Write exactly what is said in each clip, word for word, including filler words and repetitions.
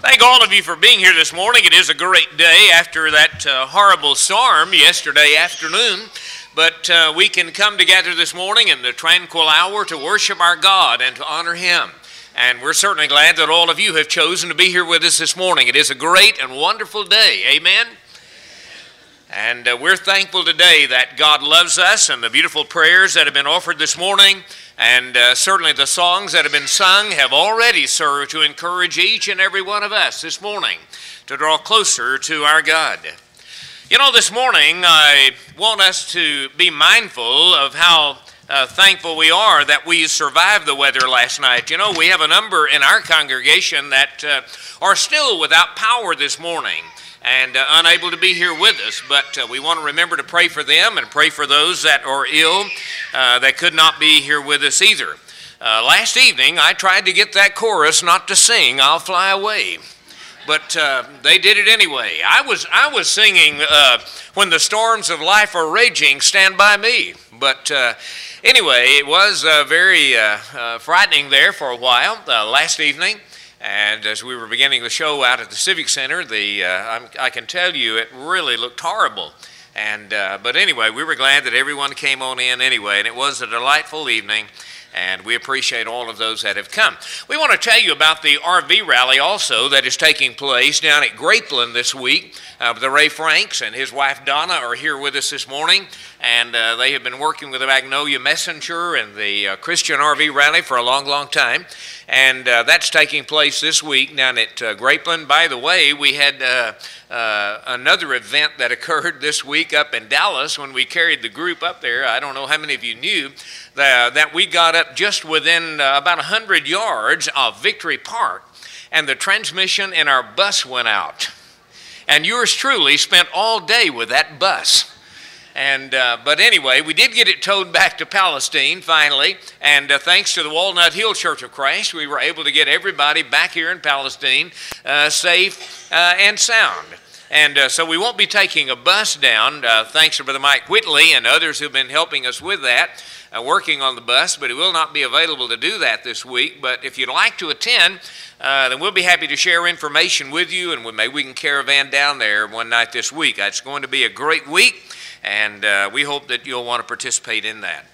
Thank all of you for being here this morning. It is a great day after that uh, horrible storm yesterday afternoon. But uh, we can come together this morning in the tranquil hour to worship our God and to honor Him. And we're certainly glad that all of you have chosen to be here with us this morning. It is a great and wonderful day. Amen? And uh, we're thankful today that God loves us, and the beautiful prayers that have been offered this morning, and uh, certainly the songs that have been sung have already served to encourage each and every one of us this morning to draw closer to our God. You know, this morning I want us to be mindful of how uh, thankful we are that we survived the weather last night. You know, we have a number in our congregation that uh, are still without power this morning and uh, unable to be here with us, but uh, we want to remember to pray for them and pray for those that are ill uh, that could not be here with us either. Uh, last evening, I tried to get that chorus not to sing, "I'll Fly Away," but uh, they did it anyway. I was I was singing, uh, "When the storms of life are raging, stand by me," but uh, anyway, it was uh, very uh, uh, frightening there for a while uh, last evening. And as we were beginning the show out at the Civic Center, the uh, I'm, I can tell you it really looked horrible. And uh, but anyway, we were glad that everyone came on in anyway, and it was a delightful evening. And we appreciate all of those that have come. We want to tell you about the R V rally also that is taking place down at Grapeland this week. Uh, the Ray Franks and his wife Donna are here with us this morning, and uh, they have been working with the Magnolia Messenger and the uh, Christian R V rally for a long, long time. And uh, that's taking place this week down at uh, Grapeland. By the way, we had uh, uh, another event that occurred this week up in Dallas when we carried the group up there. I don't know how many of you knew that, that we got up just within uh, about one hundred yards of Victory Park, and the transmission in our bus went out. And yours truly spent all day with that bus. And uh, but anyway, we did get it towed back to Palestine finally, and uh, thanks to the Walnut Hill Church of Christ, we were able to get everybody back here in Palestine uh, safe uh, and sound. And uh, so we won't be taking a bus down, uh, thanks to Brother Mike Whitley and others who've been helping us with that, uh, working on the bus, but it will not be available to do that this week. But if you'd like to attend, uh, then we'll be happy to share information with you, and maybe we can caravan down there one night this week. It's going to be a great week, and uh, we hope that you'll want to participate in that.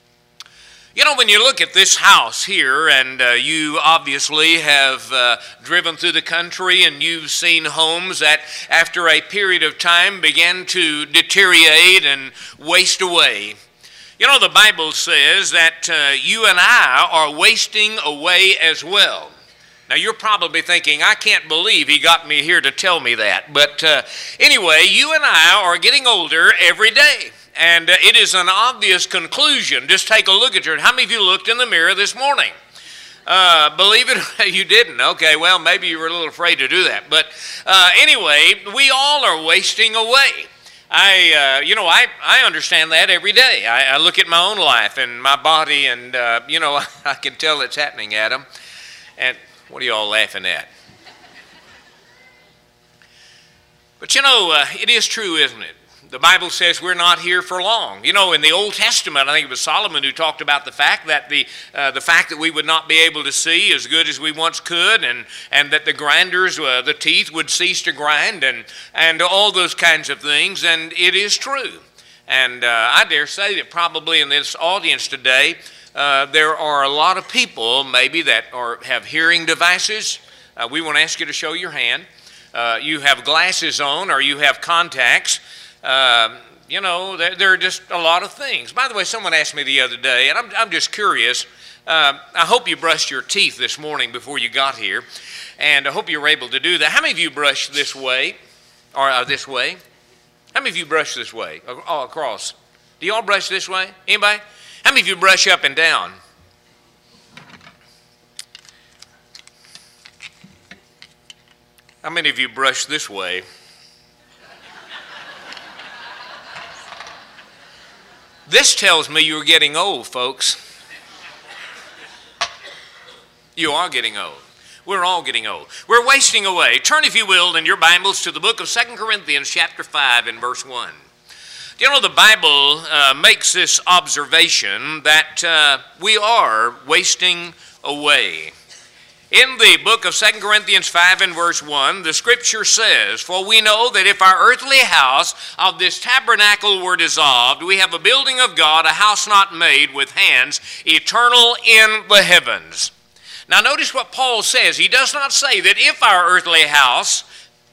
You know, when you look at this house here, and uh, you obviously have uh, driven through the country and you've seen homes that after a period of time began to deteriorate and waste away. You know, the Bible says that uh, you and I are wasting away as well. Now, you're probably thinking, I can't believe he got me here to tell me that. But uh, anyway, you and I are getting older every day. And uh, it is an obvious conclusion. Just take a look at your, how many of you looked in the mirror this morning? Uh, believe it, you didn't. Okay, well, maybe you were a little afraid to do that. But uh, anyway, we all are wasting away. I, uh, you know, I, I understand that every day. I, I look at my own life and my body, and, uh, you know, I can tell it's happening, Adam. And what are you all laughing at? But, you know, uh, it is true, isn't it? The Bible says we're not here for long. You know, in the Old Testament, I think it was Solomon who talked about the fact that the uh, the fact that we would not be able to see as good as we once could, and and that the grinders, uh, the teeth would cease to grind, and and all those kinds of things. And it is true. And uh, I dare say that probably in this audience today, uh, there are a lot of people maybe that are have hearing devices. Uh, we want to ask you to show your hand. Uh, you have glasses on, or you have contacts. Uh, you know, there, there are just a lot of things. By the way, someone asked me the other day, and I'm, I'm just curious. Uh, I hope you brushed your teeth this morning before you got here, and I hope you were able to do that. How many of you brush this way, or uh, this way? How many of you brush this way, all across? Do you all brush this way? Anybody? How many of you brush up and down? How many of you brush this way? This tells me you're getting old, folks. You are getting old. We're all getting old. We're wasting away. Turn, if you will, in your Bibles to the book of Second Corinthians chapter five and verse one. You know, the Bible uh, makes this observation that uh, we are wasting away. In the book of Second Corinthians five and verse one, the scripture says, "For we know that if our earthly house of this tabernacle were dissolved, we have a building of God, a house not made with hands, eternal in the heavens." Now notice what Paul says. He does not say that if our earthly house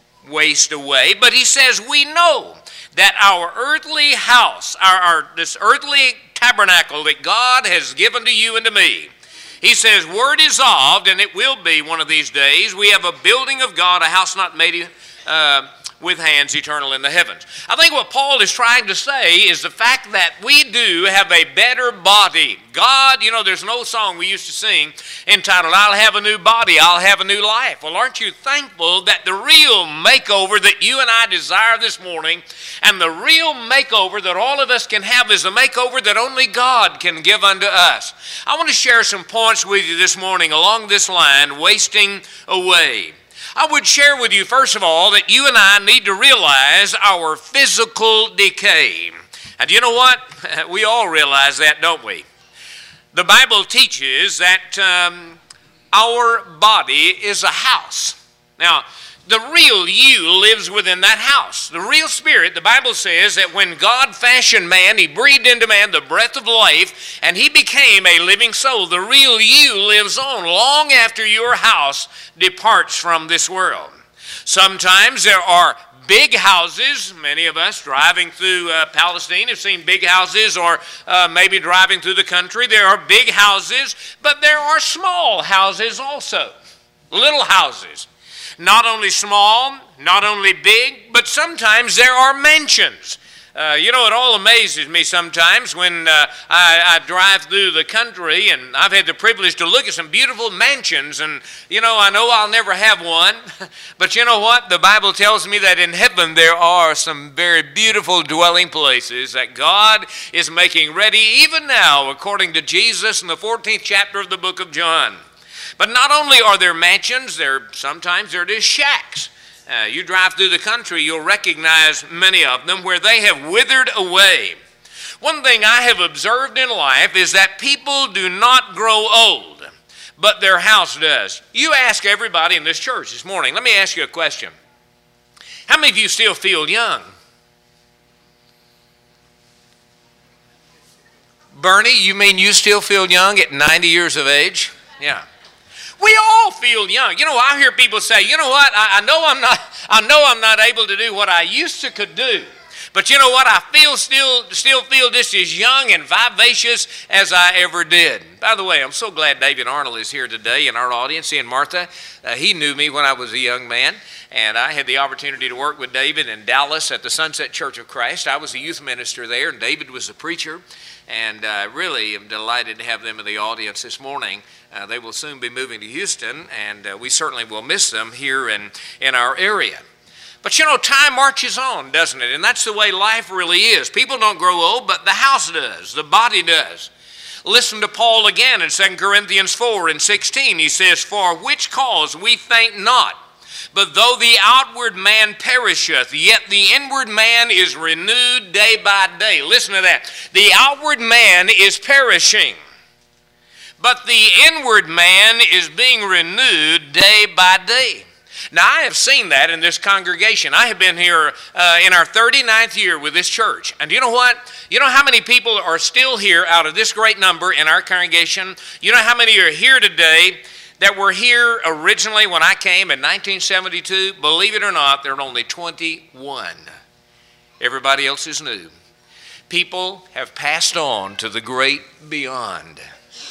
waste away, but he says we know that our earthly house, our, our this earthly tabernacle that God has given to you and to me, he says, were dissolved, and it will be one of these days. We have a building of God, a house not made uh, with hands, eternal in the heavens. I think what Paul is trying to say is the fact that we do have a better body. God, you know, there's an old song we used to sing entitled, "I'll have a new body, I'll have a new life." Well, aren't you thankful that the real makeover that you and I desire this morning, and the real makeover that all of us can have, is a makeover that only God can give unto us? I want to share some points with you this morning along this line, wasting away. I would share with you, first of all, that you and I need to realize our physical decay. And you know what? We all realize that, don't we? The Bible teaches that um, our body is a house. Now, the real you lives within that house. The real spirit, the Bible says that when God fashioned man, he breathed into man the breath of life, and he became a living soul. The real you lives on long after your house departs from this world. Sometimes there are big houses. Many of us driving through uh, Palestine have seen big houses, or uh, maybe driving through the country. There are big houses, but there are small houses also, little houses. Not only small, not only big, but sometimes there are mansions. Uh, you know, it all amazes me sometimes when uh, I, I drive through the country, and I've had the privilege to look at some beautiful mansions, and, you know, I know I'll never have one, but you know what? The Bible tells me that in heaven there are some very beautiful dwelling places that God is making ready even now, according to Jesus in the fourteenth chapter of the book of John. But not only are there mansions, there sometimes there is shacks. Uh, you drive through the country, you'll recognize many of them where they have withered away. One thing I have observed in life is that people do not grow old, but their house does. You ask everybody in this church this morning, let me ask you a question. How many of you still feel young? Bernie, you mean you still feel young at ninety years of age? Yeah. We all feel young. You know, I hear people say, you know what, I, I know I'm not I know I'm not able to do what I used to could do. But you know what, I feel still still feel just as young and vivacious as I ever did. By the way, I'm so glad David Arnold is here today in our audience. He and Martha, uh, he knew me when I was a young man, and I had the opportunity to work with David in Dallas at the Sunset Church of Christ. I was a youth minister there, and David was a preacher. And I uh, really am delighted to have them in the audience this morning. Uh, they will soon be moving to Houston, and uh, we certainly will miss them here in, in our area. But you know, time marches on, doesn't it? And that's the way life really is. People don't grow old, but the house does, the body does. Listen to Paul again in Second Corinthians four and sixteen. He says, "For which cause we faint not, but though the outward man perisheth, yet the inward man is renewed day by day." Listen to that. The outward man is perishing, but the inward man is being renewed day by day. Now, I have seen that in this congregation. I have been here uh, in our thirty-ninth year with this church. And you know what? You know how many people are still here out of this great number in our congregation? You know how many are here today that were here originally when I came in nineteen seventy-two? Believe it or not, there are only twenty-one. Everybody else is new. People have passed on to the great beyond.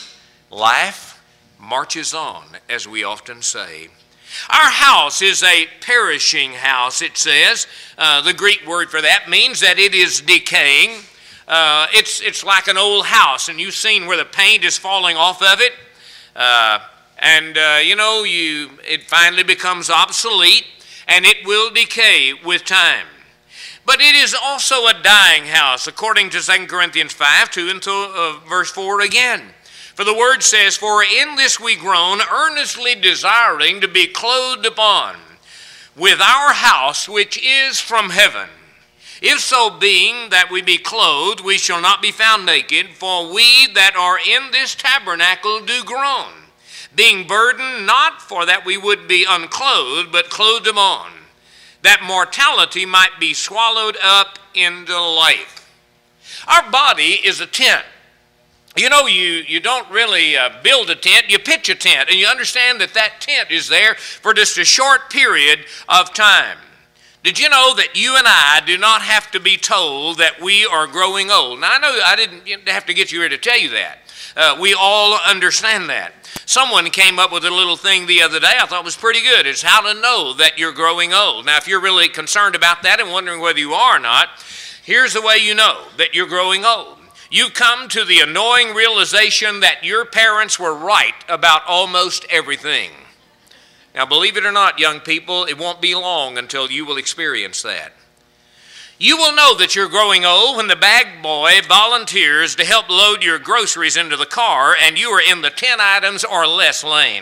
Life marches on, as we often say. Our house is a perishing house, it says. Uh, the Greek word for that means that it is decaying. Uh, it's, it's like an old house, and you've seen where the paint is falling off of it. Uh, And, uh, you know, you it finally becomes obsolete, and it will decay with time. But it is also a dying house, according to Second Corinthians five, two and uh, verse four again. For the word says, "For in this we groan, earnestly desiring to be clothed upon with our house which is from heaven. If so being that we be clothed, we shall not be found naked, for we that are in this tabernacle do groan, being burdened not for that we would be unclothed, but clothed them on, that mortality might be swallowed up into life. Our body is a tent. You know, you, you don't really uh, build a tent, you pitch a tent, and you understand that that tent is there for just a short period of time. Did you know that you and I do not have to be told that we are growing old? Now, I know I didn't have to get you here to tell you that. Uh, we all understand that. Someone came up with a little thing the other day I thought was pretty good. It's how to know that you're growing old. Now, if you're really concerned about that and wondering whether you are or not, here's the way you know that you're growing old. You come to the annoying realization that your parents were right about almost everything. Now, believe it or not, young people, it won't be long until you will experience that. You will know that you're growing old when the bag boy volunteers to help load your groceries into the car and you are in the ten items or less lane.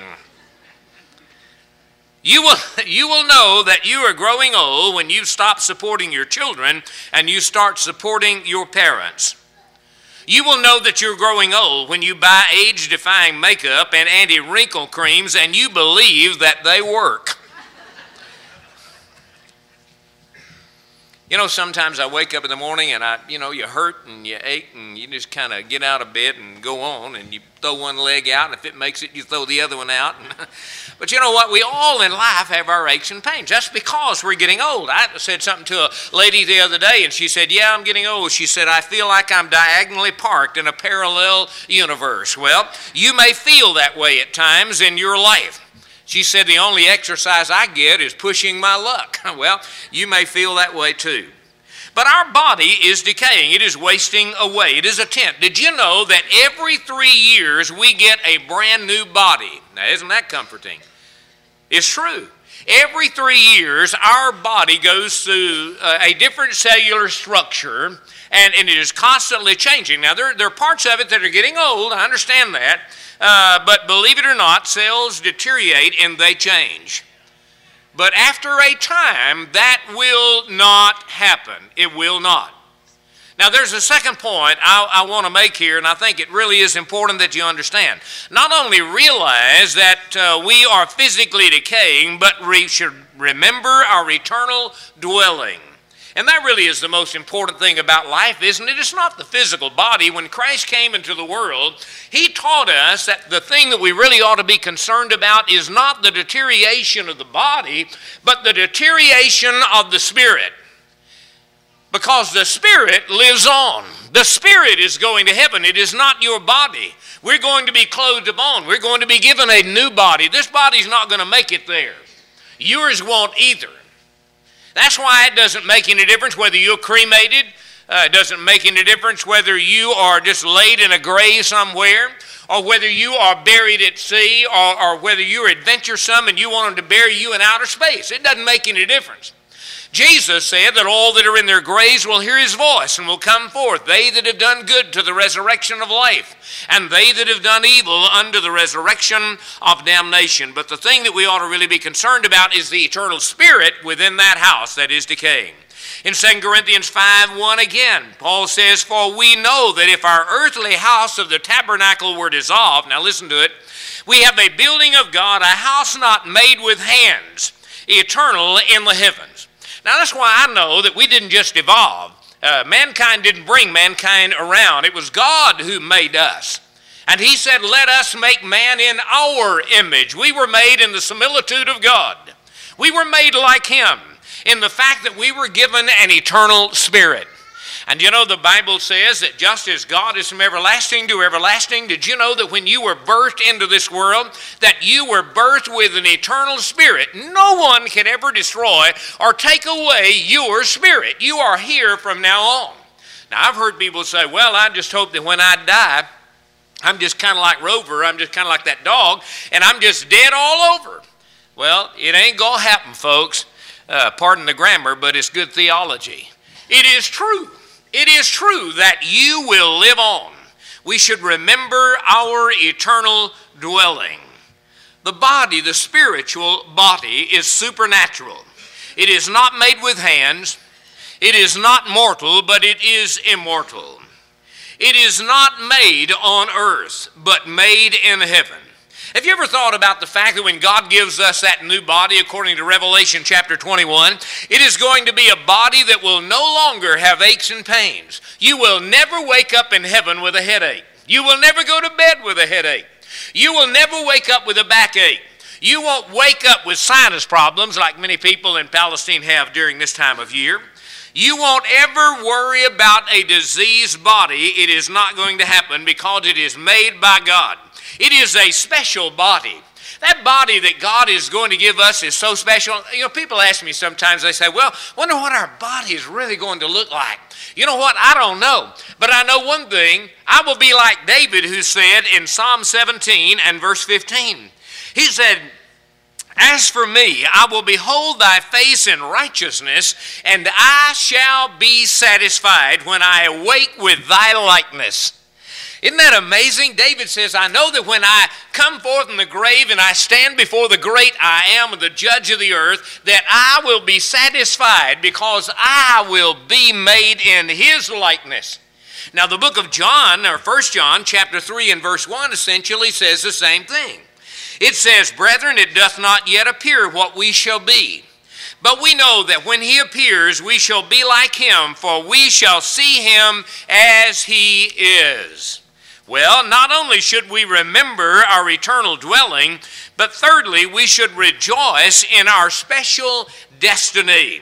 You will, you will know that you are growing old when you stop supporting your children and you start supporting your parents. You will know that you're growing old when you buy age-defying makeup and anti-wrinkle creams and you believe that they work. You know, sometimes I wake up in the morning and I, you know, you hurt and you ache and you just kind of get out of bed and go on and you throw one leg out, and if it makes it, you throw the other one out. But you know what? We all in life have our aches and pains. That's because we're getting old. I said something to a lady the other day and she said, yeah, I'm getting old. She said, I feel like I'm diagonally parked in a parallel universe. Well, you may feel that way at times in your life. She said, the only exercise I get is pushing my luck. Well, you may feel that way too. But our body is decaying. It is wasting away. It is a tent. Did you know that every three years we get a brand new body? Now, isn't that comforting? It's true. Every three years, our body goes through uh, a different cellular structure, and, and it is constantly changing. Now, there, there are parts of it that are getting old. I understand that. Uh, but believe it or not, cells deteriorate and they change. But after a time, that will not happen. It will not. Now, there's a second point I, I want to make here, and I think it really is important that you understand. Not only realize that uh, we are physically decaying, but we should remember our eternal dwelling. And that really is the most important thing about life, isn't it? It's not the physical body. When Christ came into the world, he taught us that the thing that we really ought to be concerned about is not the deterioration of the body, but the deterioration of the spirit. Because the spirit lives on. The spirit is going to heaven. It is not your body. We're going to be clothed upon. We're going to be given a new body. This body's not going to make it there. Yours won't either. That's why it doesn't make any difference whether you're cremated. Uh, it doesn't make any difference whether you are just laid in a grave somewhere, or whether you are buried at sea, or, or whether you're adventuresome and you want them to bury you in outer space. It doesn't make any difference. Jesus said that all that are in their graves will hear his voice and will come forth, they that have done good to the resurrection of life, and they that have done evil unto the resurrection of damnation. But the thing that we ought to really be concerned about is the eternal spirit within that house that is decaying. In Second Corinthians five one again, Paul says, for we know that if our earthly house of the tabernacle were dissolved, now listen to it, we have a building of God, a house not made with hands, eternal in the heavens. Now, that's why I know that we didn't just evolve. Uh, mankind didn't bring mankind around. It was God who made us. And he said, let us make man in our image. We were made in the similitude of God. We were made like him in the fact that we were given an eternal spirit. And you know, the Bible says that just as God is from everlasting to everlasting, did you know that when you were birthed into this world, that you were birthed with an eternal spirit? No one can ever destroy or take away your spirit. You are here from now on. Now, I've heard people say, well, I just hope that when I die, I'm just kind of like Rover, I'm just kind of like that dog, and I'm just dead all over. Well, it ain't going to happen, folks. Uh, pardon the grammar, but it's good theology. It is true. It is true that you will live on. We should remember our eternal dwelling. The body, the spiritual body, is supernatural. It is not made with hands. It is not mortal, but it is immortal. It is not made on earth, but made in heaven. Have you ever thought about the fact that when God gives us that new body, according to Revelation chapter twenty-one, it is going to be a body that will no longer have aches and pains. You will never wake up in heaven with a headache. You will never go to bed with a headache. You will never wake up with a backache. You won't wake up with sinus problems like many people in Palestine have during this time of year. You won't ever worry about a diseased body. It is not going to happen because it is made by God. It is a special body. That body that God is going to give us is so special. You know, people ask me sometimes, they say, well, wonder what our body is really going to look like. You know what? I don't know. But I know one thing. I will be like David, who said in Psalm seventeen and verse fifteen. He said, as for me, I will behold thy face in righteousness, and I shall be satisfied when I awake with thy likeness. Isn't that amazing? David says, I know that when I come forth in the grave and I stand before the great I am, the judge of the earth, that I will be satisfied because I will be made in his likeness. Now the book of John, or First John, chapter three and verse one, essentially says the same thing. It says, brethren, it doth not yet appear what we shall be. But we know that when he appears, we shall be like him, for we shall see him as he is. Well, not only should we remember our eternal dwelling, but thirdly, we should rejoice in our special destiny.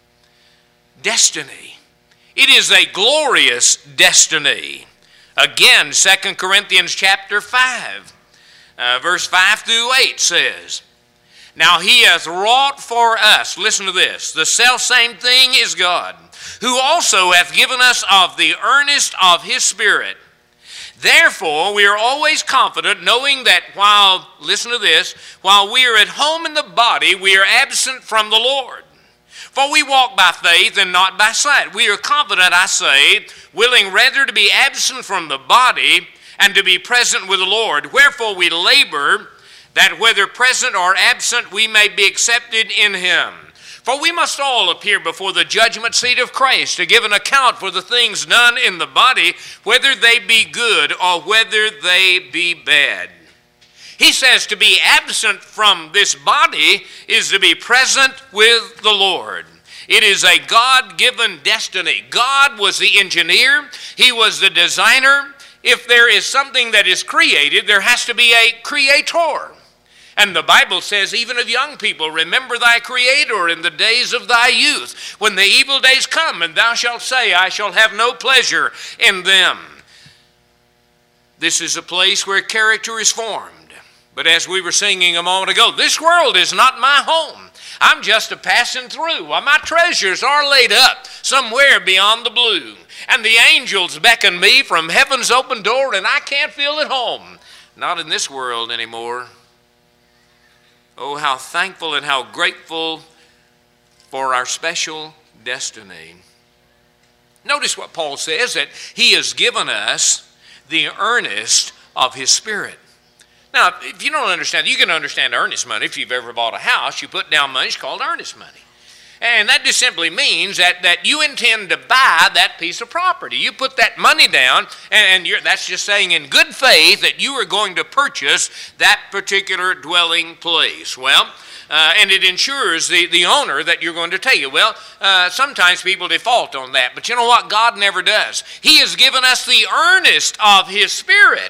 Destiny. It is a glorious destiny. Again, Second Corinthians chapter five, uh, verse five through eight says, now he hath wrought for us, listen to this, the selfsame thing is God, who also hath given us of the earnest of his Spirit. Therefore, we are always confident, knowing that while, listen to this, while we are at home in the body, we are absent from the Lord. For we walk by faith and not by sight. We are confident, I say, willing rather to be absent from the body and to be present with the Lord. Wherefore we labor, that whether present or absent, we may be accepted in him. For we must all appear before the judgment seat of Christ to give an account for the things done in the body, whether they be good or whether they be bad. He says to be absent from this body is to be present with the Lord. It is a God-given destiny. God was the engineer. He was the designer. If there is something that is created, there has to be a creator. And the Bible says, even of young people, remember thy Creator in the days of thy youth, when the evil days come, and thou shalt say, I shall have no pleasure in them. This is a place where character is formed. But as we were singing a moment ago, this world is not my home. I'm just a passing through. Well, my treasures are laid up somewhere beyond the blue. And the angels beckon me from heaven's open door, and I can't feel at home. Not in this world anymore. Oh, how thankful and how grateful for our special destiny. Notice what Paul says, that he has given us the earnest of his Spirit. Now, if you don't understand, you can understand earnest money. If you've ever bought a house, you put down money, it's called earnest money. And that just simply means that, that you intend to buy that piece of property. You put that money down, and, and you're, that's just saying in good faith that you are going to purchase that particular dwelling place. Well, uh, and it ensures the, the owner that you're going to take it. Well, uh, sometimes people default on that, but you know what? God never does. He has given us the earnest of his Spirit.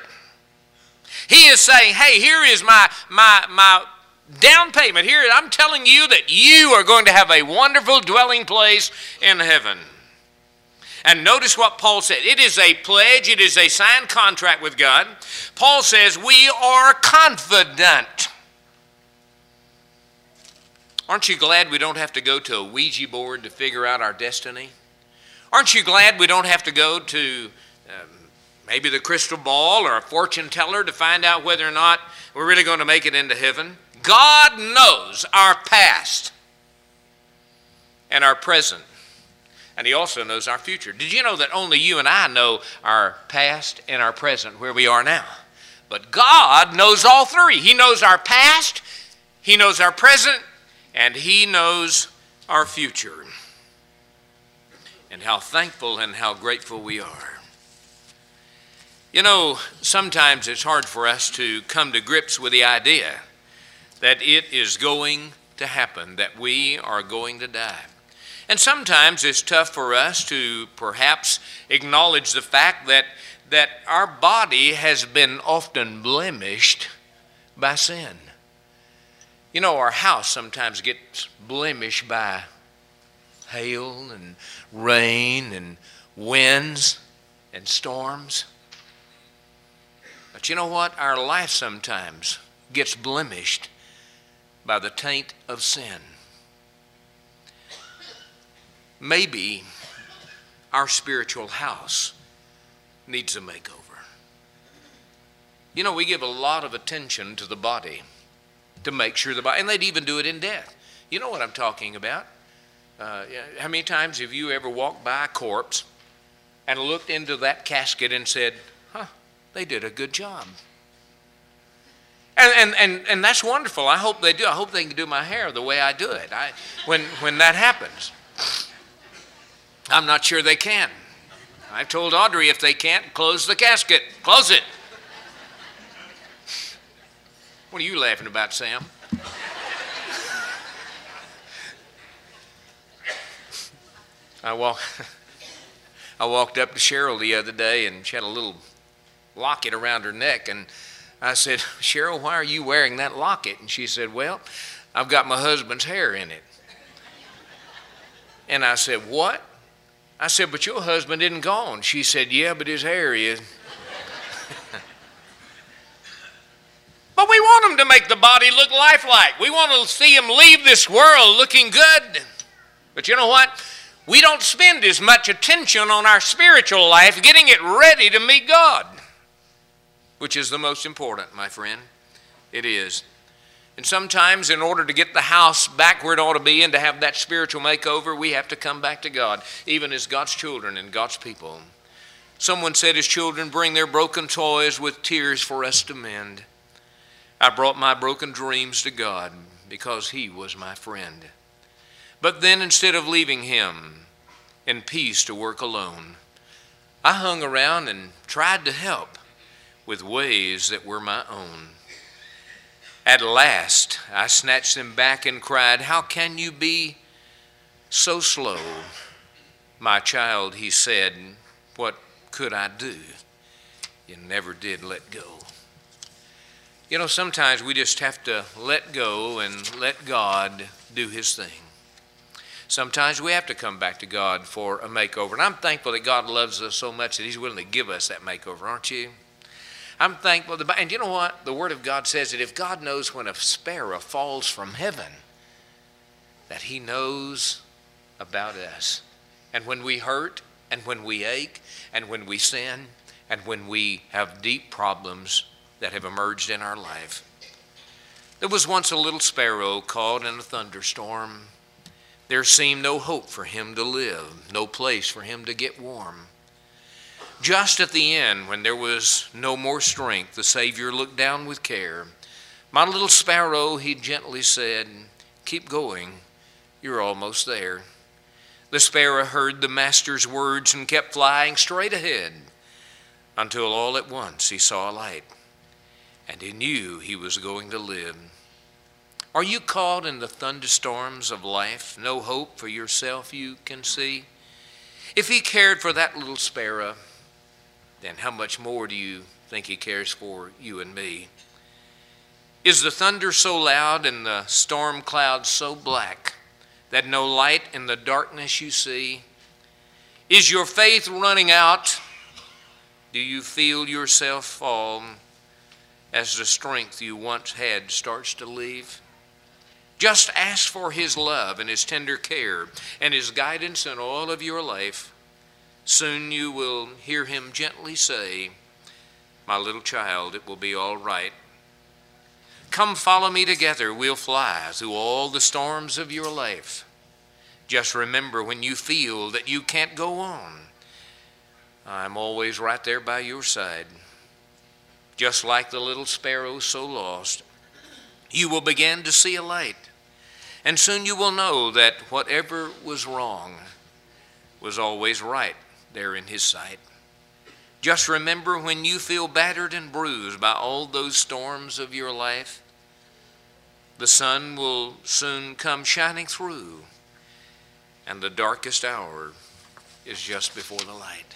He is saying, hey, here is my, my, my down payment. Here, I'm telling you that you are going to have a wonderful dwelling place in heaven. And notice what Paul said. It is a pledge. It is a signed contract with God. Paul says we are confident. Aren't you glad we don't have to go to a Ouija board to figure out our destiny? Aren't you glad we don't have to go to um, maybe the crystal ball or a fortune teller to find out whether or not we're really going to make it into heaven? God knows our past and our present, and he also knows our future. Did you know that only you and I know our past and our present, where we are now? But God knows all three. He knows our past, he knows our present, and he knows our future. And how thankful and how grateful we are. You know, sometimes it's hard for us to come to grips with the idea that it is going to happen, that we are going to die. And sometimes it's tough for us to perhaps acknowledge the fact that, that our body has been often blemished by sin. You know, our house sometimes gets blemished by hail and rain and winds and storms. But you know what? Our life sometimes gets blemished by the taint of sin. Maybe our spiritual house needs a makeover. You know, we give a lot of attention to the body to make sure the body, and they'd even do it in death. You know what I'm talking about. Uh, how many times have you ever walked by a corpse and looked into that casket and said, huh, they did a good job? And, and, and, and that's wonderful. I hope they do. I hope they can do my hair the way I do it I, when, when that happens. I'm not sure they can. I've told Audrey if they can't, close the casket. Close it. What are you laughing about, Sam? I, walk, I walked up to Cheryl the other day, and she had a little locket around her neck, and I said, Cheryl, why are you wearing that locket? And she said, well, I've got my husband's hair in it. And I said, what? I said, but your husband isn't gone. She said, yeah, but his hair is. But we want him to make the body look lifelike. We want to see him leave this world looking good. But you know what? We don't spend as much attention on our spiritual life getting it ready to meet God, which is the most important, my friend. It is. And sometimes in order to get the house back where it ought to be and to have that spiritual makeover, we have to come back to God, even as God's children and God's people. Someone said his children bring their broken toys with tears for us to mend. I brought my broken dreams to God because he was my friend. But then instead of leaving him in peace to work alone, I hung around and tried to help with ways that were my own. At last, I snatched them back and cried, how can you be so slow? My child, he said, what could I do? You never did let go. You know, sometimes we just have to let go and let God do his thing. Sometimes we have to come back to God for a makeover. And I'm thankful that God loves us so much that he's willing to give us that makeover, aren't you? I'm thankful. And you know what? The Word of God says that if God knows when a sparrow falls from heaven, that he knows about us. And when we hurt, and when we ache, and when we sin, and when we have deep problems that have emerged in our life. There was once a little sparrow caught in a thunderstorm. There seemed no hope for him to live, no place for him to get warm. Just at the end, when there was no more strength, the Savior looked down with care. My little sparrow, he gently said, keep going, you're almost there. The sparrow heard the master's words and kept flying straight ahead until all at once he saw a light, and he knew he was going to live. Are you caught in the thunderstorms of life? No hope for yourself you can see? If he cared for that little sparrow, then how much more do you think he cares for you and me? Is the thunder so loud and the storm clouds so black that no light in the darkness you see? Is your faith running out? Do you feel yourself fall as the strength you once had starts to leave? Just ask for his love and his tender care and his guidance in all of your life. Soon you will hear him gently say, my little child, it will be all right. Come follow me together, we'll fly through all the storms of your life. Just remember when you feel that you can't go on, I'm always right there by your side. Just like the little sparrow so lost, you will begin to see a light. And soon you will know that whatever was wrong was always right there in his sight. Just remember, when you feel battered and bruised by all those storms of your life, the sun will soon come shining through, and the darkest hour is just before the light.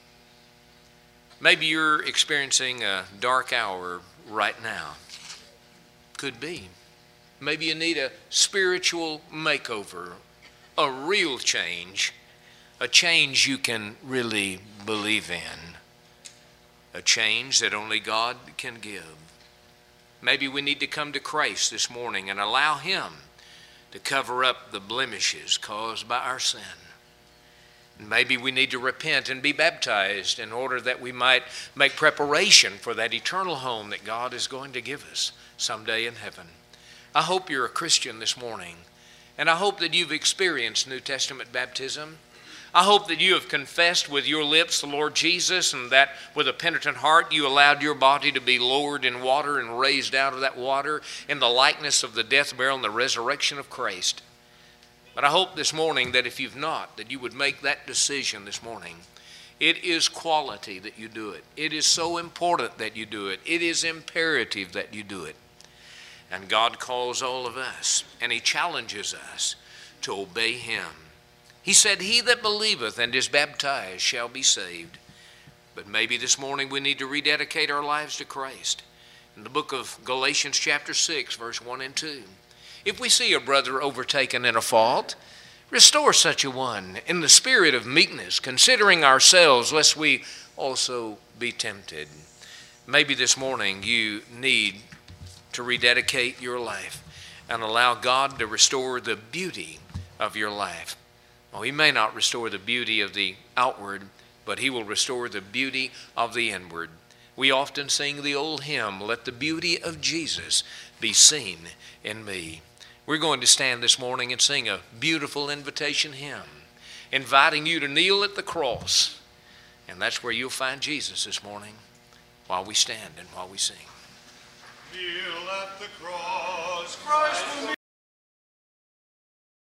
Maybe you're experiencing a dark hour right now. Could be. Maybe you need a spiritual makeover, a real change, a change you can really believe in, a change that only God can give. Maybe we need to come to Christ this morning and allow Him to cover up the blemishes caused by our sin. Maybe we need to repent and be baptized in order that we might make preparation for that eternal home that God is going to give us someday in heaven. I hope you're a Christian this morning, and I hope that you've experienced New Testament baptism. I hope that you have confessed with your lips the Lord Jesus, and that with a penitent heart you allowed your body to be lowered in water and raised out of that water in the likeness of the death, burial, and the resurrection of Christ. But I hope this morning that if you've not, that you would make that decision this morning. It is quality that you do it. It is so important that you do it. It is imperative that you do it. And God calls all of us, and He challenges us to obey Him. He said, "He that believeth and is baptized shall be saved." But maybe this morning we need to rededicate our lives to Christ. In the book of Galatians chapter six, verse one and two, if we see a brother overtaken in a fault, restore such a one in the spirit of meekness, considering ourselves, lest we also be tempted. Maybe this morning you need to rededicate your life and allow God to restore the beauty of your life. Oh, He may not restore the beauty of the outward, but He will restore the beauty of the inward. We often sing the old hymn, "Let the beauty of Jesus be seen in me." We're going to stand this morning and sing a beautiful invitation hymn, inviting you to kneel at the cross. And that's where you'll find Jesus this morning while we stand and while we sing. Kneel at the cross, Christ will